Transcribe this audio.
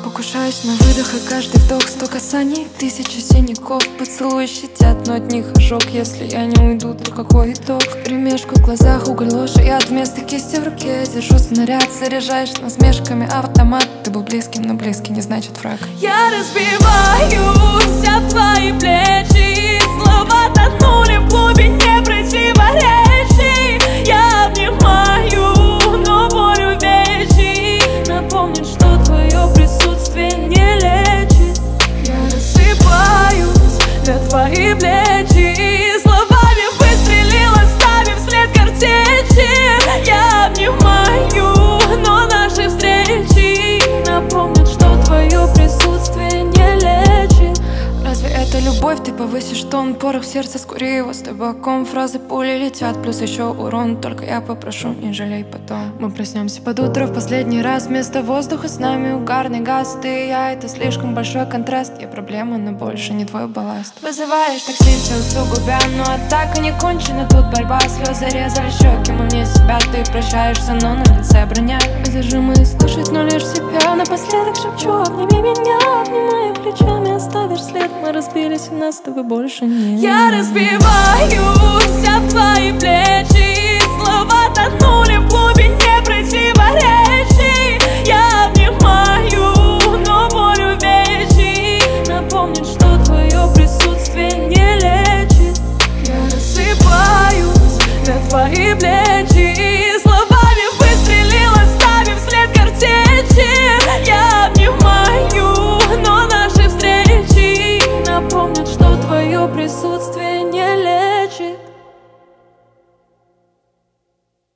Покушаюсь на выдох, и каждый вдох 100 касаний, 1000 синяков. Поцелуи щадят, но от них ожог. Если я не уйду, то какой итог? Вперемешку в глазах уголь, ложь, яд вместо кисти в руке. Держу снаряд, заряжаешь насмешками автомат. Ты был близким, но близкий не значит враг. Я разбиваюсь об твои плечи, слова тонули в глубине противоречий. Я обнимаю, но боль увечий напомнит, что твое присутствие не лечит. Я рассыпаюсь на твои плечи, словами выстрелила, ставив след картечи. Я обнимаю, но наши встречи напомнят, что твое присутствие не лечит. Разве это любовь? Ты повысишь тон, порох в сердце, скури его с табаком. Фразы пули летят, плюс еще урон. Только я попрошу, не жалей потом. Мы проснемся под утро в последний раз. Вместо воздуха с нами угарный газ. Ты и я, это слишком большой контраст. Я проблема, но больше не твой балласт. Вызываешь такси, все усугубя, но атака не кончена. Тут борьба, слезы резали щеки. Мы вне себя, ты прощаешься, но на лице броня. Одержимый слушать, но лишь себя. Напоследок шепчу, обними меня, обнимая плечами, оставишь след. Мы разбились, и нас с тобой больше нет. Я разбиваюсь об твои плечи, слова тонули в глубине противоречий. Я обнимаю, но боль увечий напомнит, что твое присутствие не лечит. Я рассыпаюсь на твои плечи, словами выстрелила, ставив след картечи. Я обнимаю, но наши встречи напомнят, что твое присутствие